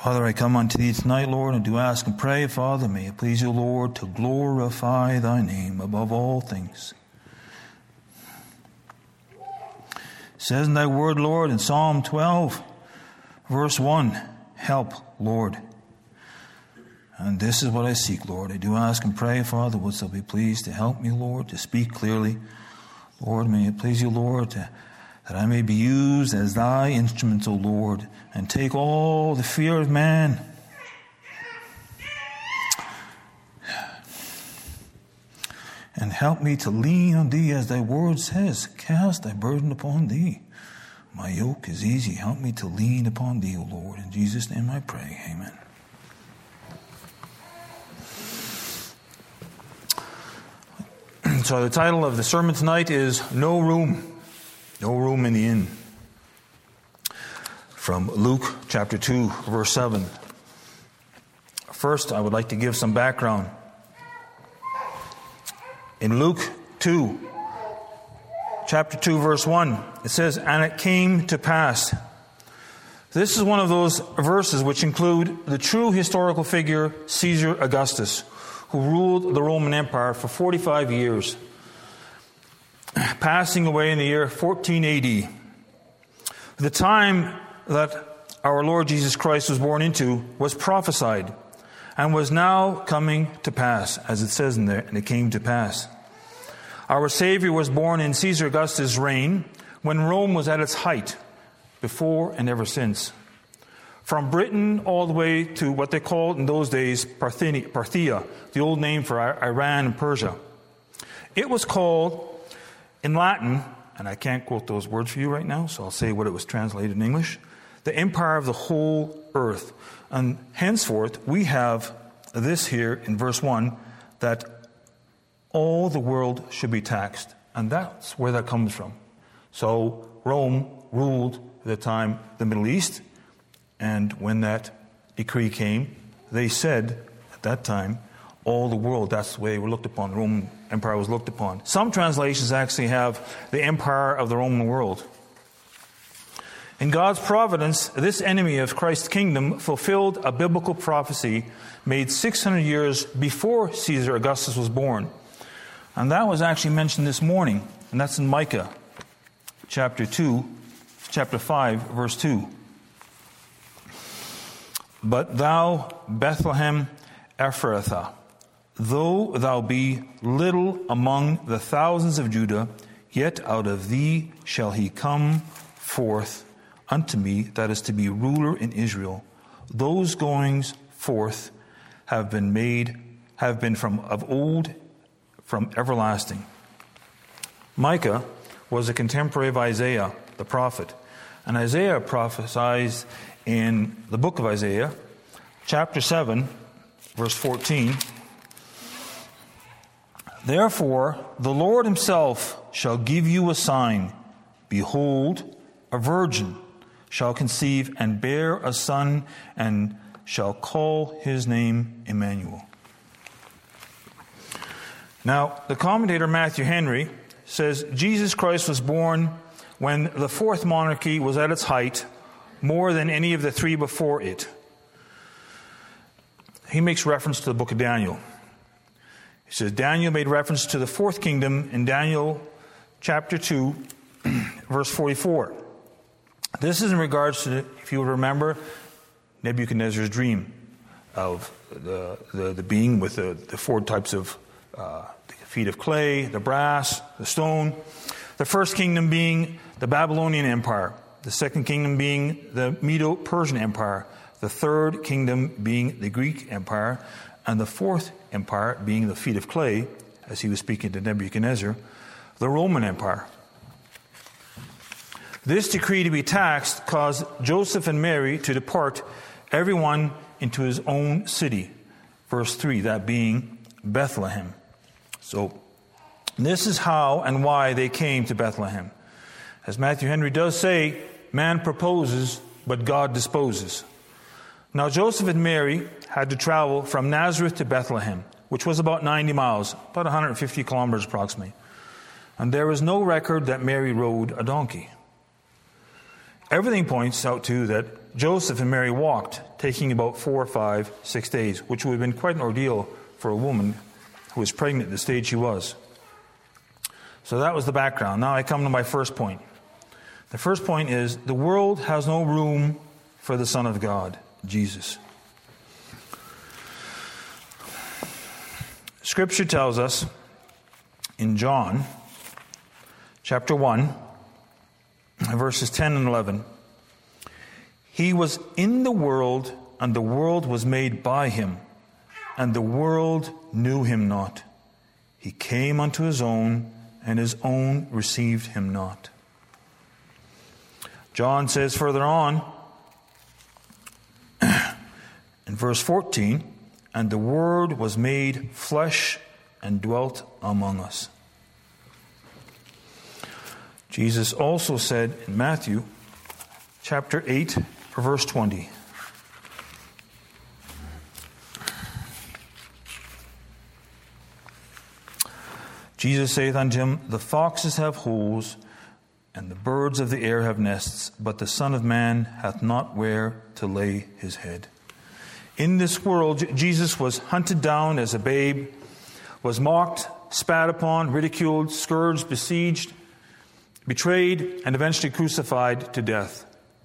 Father, I come unto thee tonight, Lord, and do ask and pray, Father, may it please you, Lord, to glorify thy name above all things. It says in thy word, Lord, in Psalm 12, verse 1, help, Lord. And this is what I seek, Lord. I do ask and pray, Father, wouldst thou be pleased to help me, Lord, to speak clearly. Lord, may it please you, Lord, that I may be used as thy instrument, O Lord, and take all the fear of man. And help me to lean on thee, as thy word says, cast thy burden upon thee. My yoke is easy. Help me to lean upon thee, O Lord. In Jesus' name I pray. Amen. So the title of the sermon tonight is No Room. No Room in the Inn. From Luke chapter 2, verse 7. First, I would like to give some background. In Luke 2, chapter 2, verse 1, it says, "And it came to pass." This is one of those verses which include the true historical figure, Caesar Augustus, who ruled the Roman Empire for 45 years, passing away in the year 14 AD. The time that our Lord Jesus Christ was born into was prophesied and was now coming to pass, as it says in there, and it came to pass. Our Savior was born in Caesar Augustus' reign when Rome was at its height, before and ever since. From Britain all the way to what they called in those days Parthia, the old name for Iran and Persia. It was called, in Latin, and I can't quote those words for you right now, so I'll say what it was translated in English, the empire of the whole earth. And henceforth, we have this here in verse 1, that all the world should be taxed. And that's where that comes from. So Rome ruled at the time the Middle East, and when that decree came, they said at that time, all the world, that's the way they were looked upon. The Roman Empire was looked upon. Some translations actually have the empire of the Roman world. In God's providence, this enemy of Christ's kingdom fulfilled a biblical prophecy made 600 years before Caesar Augustus was born. And that was actually mentioned this morning, and that's in Micah chapter 5, verse 2. "But thou, Bethlehem Ephrathah, though thou be little among the thousands of Judah, yet out of thee shall he come forth unto me that is to be ruler in Israel. Those goings forth have been from of old, from everlasting." Micah was a contemporary of Isaiah, the prophet. And Isaiah prophesies in the book of Isaiah, chapter 7, verse 14, "Therefore the Lord himself shall give you a sign. Behold, a virgin shall conceive and bear a son, and shall call his name Emmanuel." Now, the commentator Matthew Henry says Jesus Christ was born when the fourth monarchy was at its height, more than any of the three before it. He makes reference to the book of Daniel. He says Daniel made reference to the fourth kingdom in Daniel chapter 2, verse 44. This is in regards to, if you remember, Nebuchadnezzar's dream of the being with the four types of feet of clay, the brass, the stone. The first kingdom being the Babylonian Empire. The second kingdom being the Medo-Persian Empire. The third kingdom being the Greek Empire. And the fourth empire being the feet of clay, as he was speaking to Nebuchadnezzar, the Roman Empire. This decree to be taxed caused Joseph and Mary to depart, everyone into his own city. Verse 3, that being Bethlehem. So, this is how and why they came to Bethlehem. As Matthew Henry does say, man proposes, but God disposes. Now, Joseph and Mary had to travel from Nazareth to Bethlehem, which was about 90 miles, about 150 kilometers approximately. And there is no record that Mary rode a donkey. Everything points out to that Joseph and Mary walked taking about 4, 5, 6 days, which would have been quite an ordeal for a woman who was pregnant at the stage she was. So that was the background. Now I come to my first point. The first point is the world has no room for the Son of God, Jesus. Scripture tells us in John chapter 1, verses 10 and 11, He was in the world, and the world was made by Him, and the world knew Him not. He came unto His own, and His own received Him not. John says further on, in verse 14, and the Word was made flesh and dwelt among us. Jesus also said in Matthew chapter 8, verse 20, Jesus saith unto him, the foxes have holes, and the birds of the air have nests, but the Son of Man hath not where to lay his head. In this world, Jesus was hunted down as a babe, was mocked, spat upon, ridiculed, scourged, besieged, betrayed, and eventually crucified to death.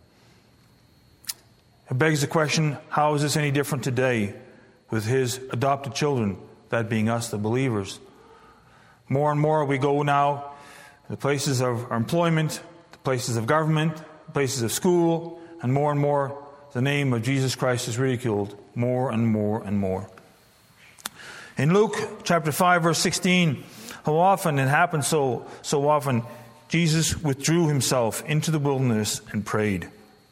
It begs the question, how is this any different today with His adopted children, that being us, the believers? More and more we go now to the places of our employment, the places of government, the places of school, and more the name of Jesus Christ is ridiculed more and more and more. In Luke chapter 5, verse 16, how often it happened so often, Jesus withdrew Himself into the wilderness and prayed.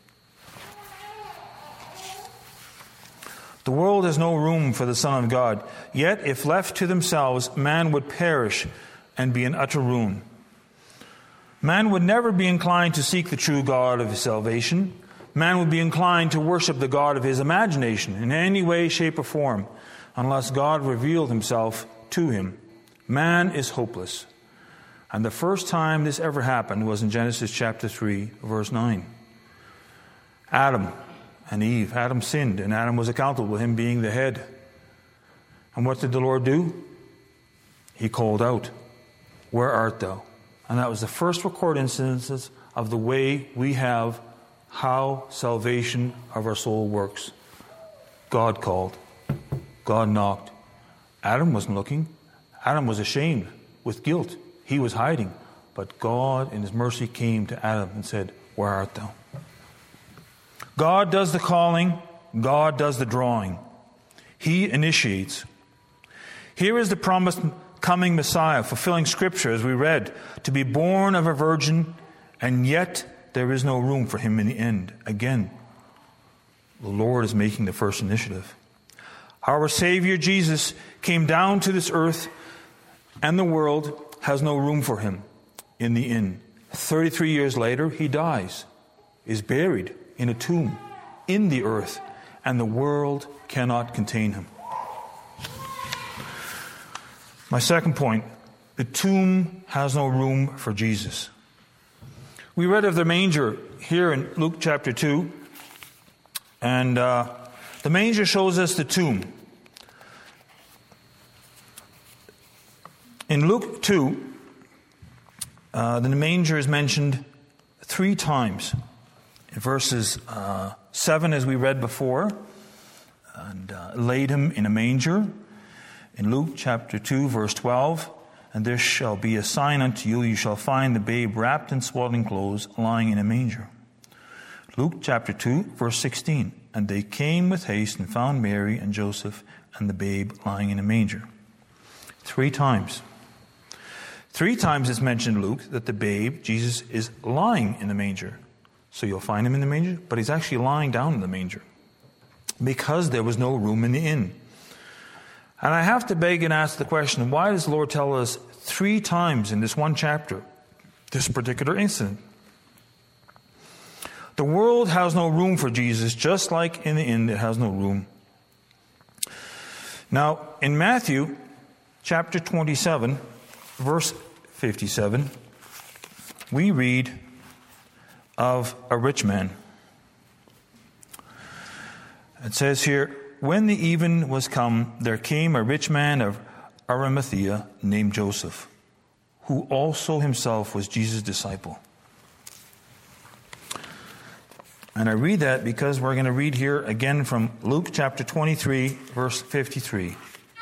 The world has no room for the Son of God. Yet, if left to themselves, man would perish and be in utter ruin. Man would never be inclined to seek the true God of his salvation. Man would be inclined to worship the God of his imagination in any way, shape, or form, unless God revealed Himself to him. Man is hopeless. And the first time this ever happened was in Genesis chapter 3, verse 9. Adam and Eve. Adam sinned, and Adam was accountable, him being the head. And what did the Lord do? He called out, where art thou? And that was the first recorded instances of the way we have how salvation of our soul works. God called. God knocked. Adam wasn't looking. Adam was ashamed with guilt. He was hiding. But God in His mercy came to Adam and said, where art thou? God does the calling. God does the drawing. He initiates. Here is the promised coming Messiah, fulfilling Scripture as we read, to be born of a virgin, and yet there is no room for Him in the end. Again, the Lord is making the first initiative. Our Savior Jesus came down to this earth, and the world has no room for Him in the end. 33 years later, He dies, is buried in a tomb in the earth, and the world cannot contain Him. My second point, the tomb has no room for Jesus. We read of the manger here in Luke chapter 2, and the manger shows us the tomb. In Luke 2, the manger is mentioned 3 times. In verses 7, as we read before, and laid Him in a manger. In Luke chapter 2, verse 12, and there shall be a sign unto you, you shall find the babe wrapped in swaddling clothes, lying in a manger. Luke chapter 2, verse 16, and they came with haste and found Mary and Joseph and the babe lying in a manger. 3 times. 3 times it's mentioned in Luke that the babe, Jesus, is lying in the manger. So you'll find Him in the manger, but He's actually lying down in the manger because there was no room in the inn. And I have to beg and ask the question, why does the Lord tell us 3 times in this one chapter this particular incident? The world has no room for Jesus, just like in the inn it has no room. Now, in Matthew chapter 27, verse 57, we read of a rich man. It says here, when the even was come, there came a rich man of Arimathea named Joseph, who also himself was Jesus' disciple. And I read that because we're going to read here again from Luke chapter 23, verse 53.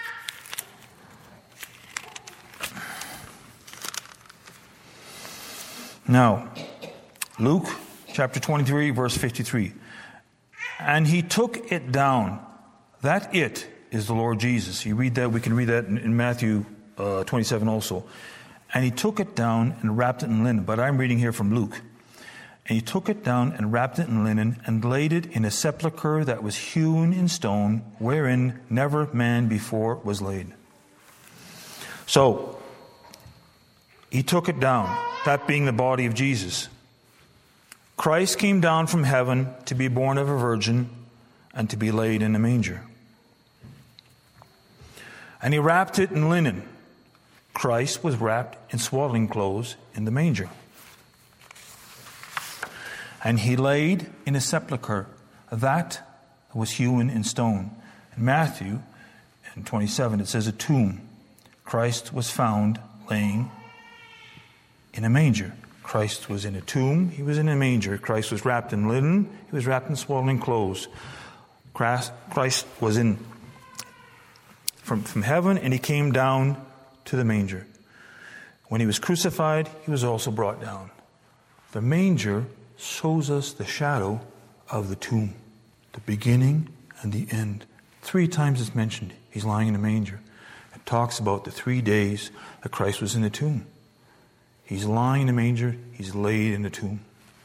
Now, Luke chapter 23, verse 53. And he took it down. That it is the Lord Jesus. You read that, we can read that in Matthew 27 also. And he took it down and wrapped it in linen. But I'm reading here from Luke. And he took it down and wrapped it in linen and laid it in a sepulchre that was hewn in stone, wherein never man before was laid. So, he took it down, that being the body of Jesus. Christ came down from heaven to be born of a virgin and to be laid in a manger. And he wrapped it in linen. Christ was wrapped in swaddling clothes in the manger. And he laid in a sepulchre that was hewn in stone. In Matthew, in 27, it says a tomb. Christ was found laying in a manger. Christ was in a tomb. He was in a manger. Christ was wrapped in linen. He was wrapped in swaddling clothes. Christ was in from heaven, and he came down to the manger. When he was crucified, he was also brought down. The manger shows us the shadow of the tomb, the beginning and the end. 3 times it's mentioned he's lying in a manger. It talks about the 3 days that Christ was in the tomb. He's lying in a manger, he's laid in the tomb.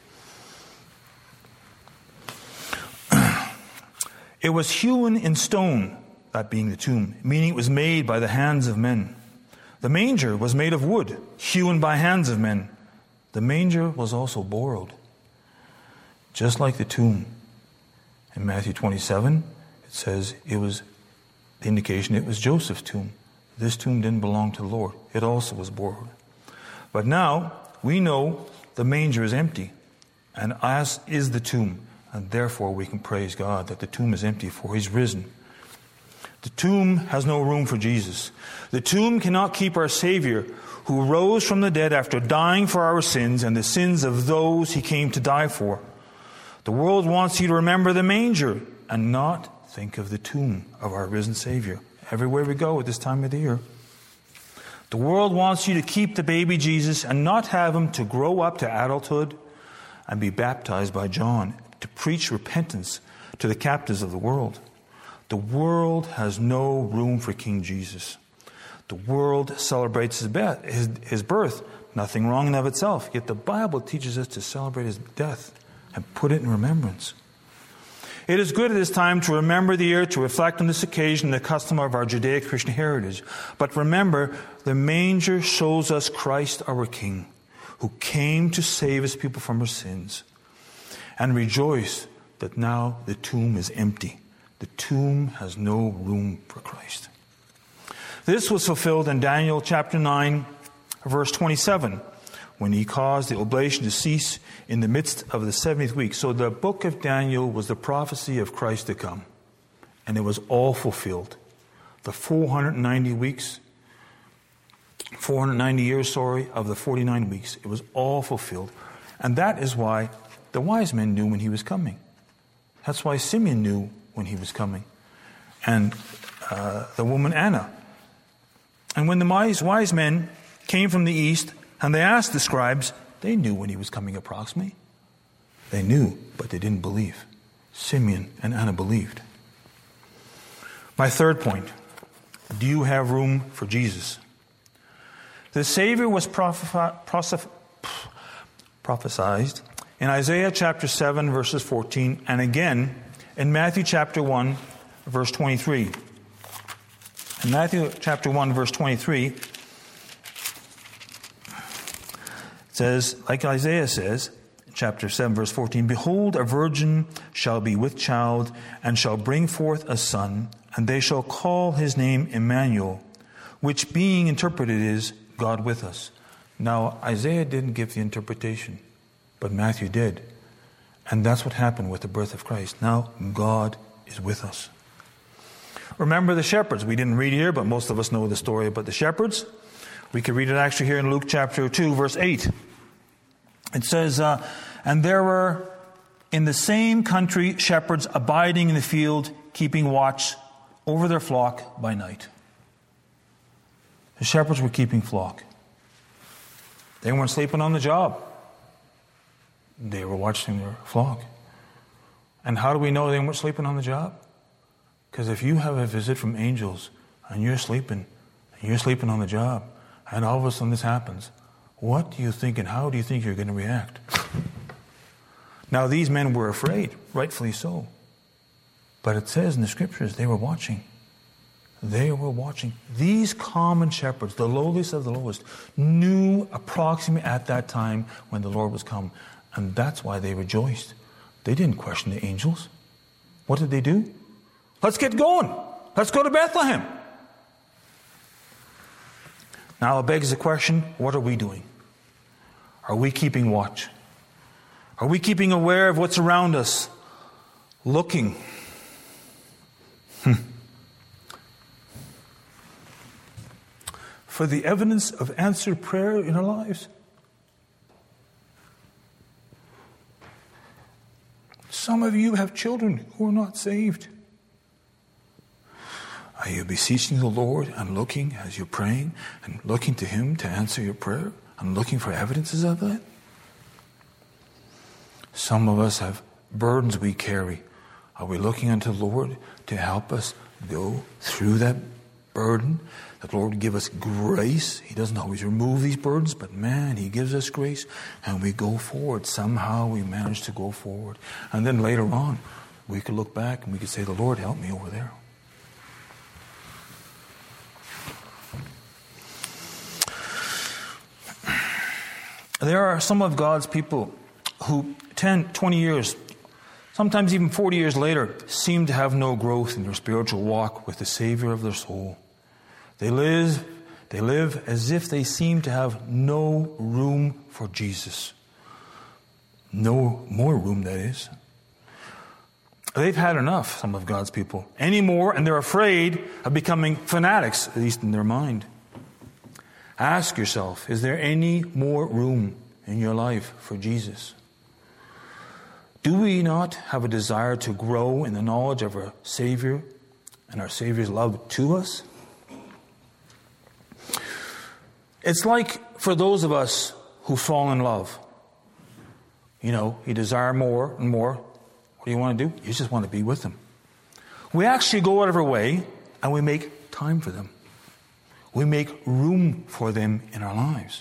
It was hewn in stone, that being the tomb, meaning it was made by the hands of men. The manger was made of wood, hewn by hands of men. The manger was also borrowed. Just like the tomb. In Matthew 27, it says it was the indication it was Joseph's tomb. This tomb didn't belong to the Lord. It also was borrowed. But now we know the manger is empty, and as is the tomb, and therefore we can praise God that the tomb is empty, for he's risen. The tomb has no room for Jesus. The tomb cannot keep our Savior, who rose from the dead after dying for our sins and the sins of those he came to die for. The world wants you to remember the manger and not think of the tomb of our risen Savior everywhere we go at this time of the year. The world wants you to keep the baby Jesus and not have him to grow up to adulthood and be baptized by John to preach repentance to the captives of the world. The world has no room for King Jesus. The world celebrates his birth. Nothing wrong in of itself. Yet the Bible teaches us to celebrate his death and put it in remembrance. It is good at this time to remember the year, to reflect on this occasion, the custom of our Judeo-Christian heritage. But remember, the manger shows us Christ our King, who came to save his people from their sins. And rejoice that now the tomb is empty. The tomb has no room for Christ. This was fulfilled in Daniel chapter 9, verse 27, when he caused the oblation to cease in the midst of the 70th week. So the book of Daniel was the prophecy of Christ to come. And it was all fulfilled. The 490 years, of the 49 weeks. It was all fulfilled. And that is why the wise men knew when he was coming. That's why Simeon knew when he was coming. And the woman Anna. And when the wise men came from the east and they asked the scribes, they knew when he was coming approximately. They knew, but they didn't believe. Simeon and Anna believed. My third point. Do you have room for Jesus? The Savior was prophesied in Isaiah chapter 7, verses 14, and again in Matthew chapter 1, verse 23. In Matthew chapter 1, verse 23, it says, like Isaiah says, chapter 7, verse 14, "Behold, a virgin shall be with child, and shall bring forth a son, and they shall call his name Emmanuel, which being interpreted is God with us." Now, Isaiah didn't give the interpretation, but Matthew did. And that's what happened with the birth of Christ. Now, God is with us. Remember the shepherds. We didn't read here, but most of us know the story about the shepherds. We could read it actually here in Luke chapter 2, verse 8. It says, and there were in the same country shepherds abiding in the field, keeping watch over their flock by night. The shepherds were keeping flock. They weren't sleeping on the job. They were watching their flock. And how do we know they weren't sleeping on the job? Because if you have a visit from angels and you're sleeping on the job, and all of a sudden this happens, what do you think and how do you think you're going to react? Now these men were afraid, rightfully so. But it says in the scriptures they were watching. They were watching. These common shepherds, the lowliest of the lowest, knew approximately at that time when the Lord was come. And that's why they rejoiced. They didn't question the angels. What did they do? Let's get going. Let's go to Bethlehem. Now it begs the question, what are we doing? Are we keeping watch? Are we keeping aware of what's around us? Looking. For the evidence of answered prayer in our lives. Some of you have children who are not saved. Are you beseeching the Lord and looking as you're praying and looking to Him to answer your prayer and looking for evidences of that? Some of us have burdens we carry. Are we looking unto the Lord to help us go through that burden? That the Lord would give us grace. He doesn't always remove these burdens, but man, He gives us grace and we go forward. Somehow we manage to go forward. And then later on, we could look back and we could say, the Lord helped me over there. There are some of God's people who 10, 20 years, sometimes even 40 years later, seem to have no growth in their spiritual walk with the Savior of their soul. They live as if they seem to have no room for Jesus. No more room, that is. They've had enough, some of God's people, anymore, and they're afraid of becoming fanatics, at least in their mind. Ask yourself, is there any more room in your life for Jesus? Do we not have a desire to grow in the knowledge of our Savior and our Savior's love to us? It's like for those of us who fall in love. You know, you desire more and more. What do you want to do? You just want to be with them. We actually go out of our way and we make time for them. We make room for them in our lives.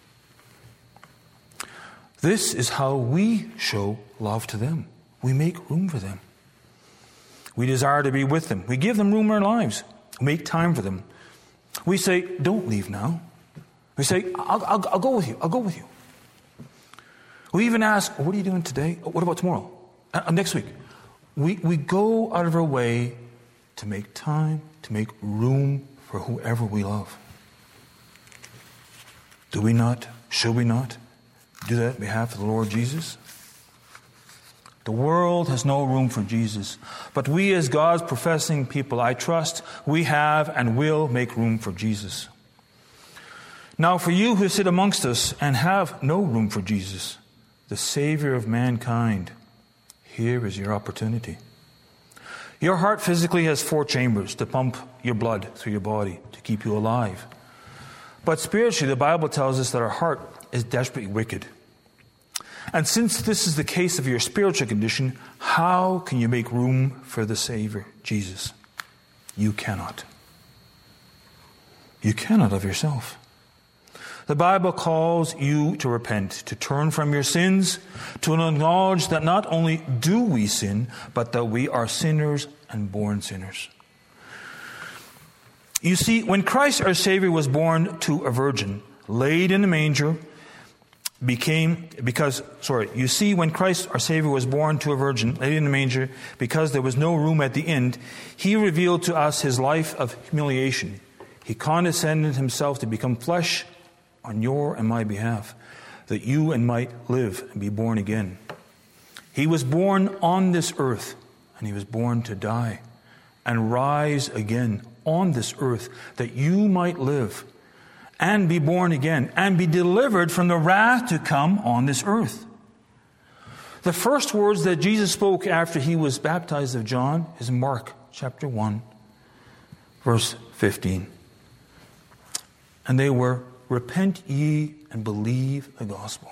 This is how we show love to them. We make room for them. We desire to be with them. We give them room in our lives. We make time for them. We say, don't leave now. We say, I'll go with you. I'll go with you. We even ask, what are you doing today? What about tomorrow? Next week? We go out of our way to make time, to make room for whoever we love. Do we not? Should we not do that on behalf of the Lord Jesus? The world has no room for Jesus. But we as God's professing people, I trust we have and will make room for Jesus. Now for you who sit amongst us and have no room for Jesus, the Savior of mankind, here is your opportunity. Your heart physically has 4 chambers to pump your blood through your body to keep you alive. But spiritually, the Bible tells us that our heart is desperately wicked. And since this is the case of your spiritual condition, how can you make room for the Savior, Jesus? You cannot. You cannot of yourself. The Bible calls you to repent, to turn from your sins, to acknowledge that not only do we sin, but that we are sinners and born sinners. You see, when Christ our Savior was born to a virgin, laid in a manger, when Christ our Savior was born to a virgin, laid in a manger, because there was no room at the inn, He revealed to us His life of humiliation. He condescended Himself to become flesh on your and my behalf, that you and might live and be born again. He was born on this earth, and he was born to die and rise again on this earth that you might live and be born again and be delivered from the wrath to come on this earth. The first words that Jesus spoke after he was baptized of John is Mark chapter 1, verse 15. And they were, "Repent ye and believe the gospel."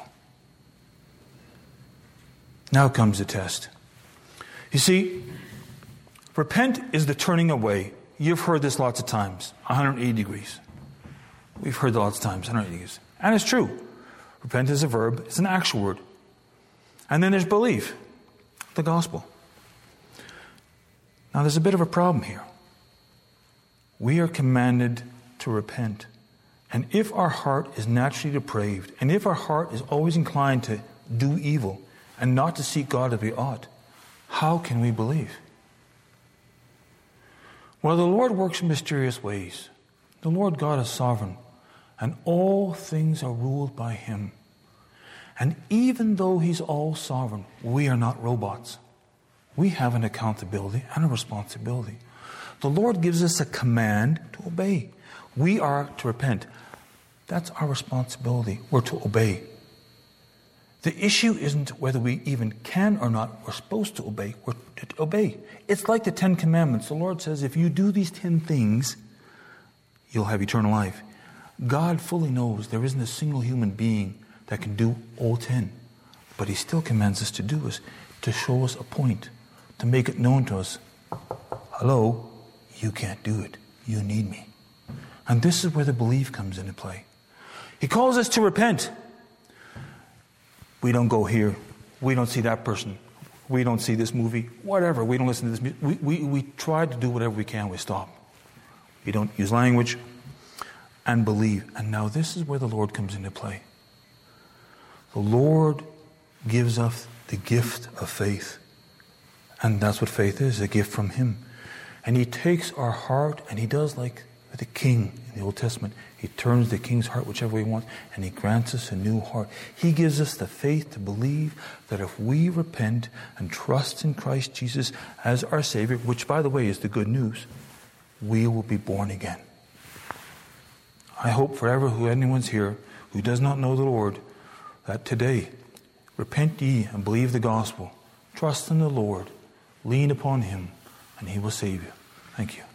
Now comes the test. You see, repent is the turning away. You've heard this lots of times, 180 degrees. We've heard it lots of times, 180 degrees. And it's true. Repent is a verb. It's an actual word. And then there's believe, the gospel. Now there's a bit of a problem here. We are commanded to repent. And if our heart is naturally depraved, and if our heart is always inclined to do evil and not to seek God as we ought, how can we believe? Well, the Lord works in mysterious ways. The Lord God is sovereign, and all things are ruled by Him. And even though He's all sovereign, we are not robots. We have an accountability and a responsibility. The Lord gives us a command to obey. We are to repent. That's our responsibility. We're to obey. The issue isn't whether we even can or not. We're supposed to obey. We're to obey. It's like the 10 Commandments. The Lord says, if you do these 10 things, you'll have eternal life. God fully knows there isn't a single human being that can do all 10. But He still commands us to do it, to show us a point, to make it known to us. Hello, you can't do it. You need me. And this is where the belief comes into play. He calls us to repent. We don't go here. We don't see that person. We don't see this movie. Whatever. We don't listen to this music. We try to do whatever we can. We stop. We don't use language. And believe. And now this is where the Lord comes into play. The Lord gives us the gift of faith. And that's what faith is, a gift from Him. And He takes our heart and He does like the king in the Old Testament. He turns the king's heart whichever way He wants, and He grants us a new heart. He gives us the faith to believe that if we repent and trust in Christ Jesus as our Savior, which by the way is the good news, we will be born again. I hope forever who anyone's here who does not know the Lord, that today, repent ye and believe the gospel. Trust in the Lord. Lean upon Him, and He will save you. Thank you.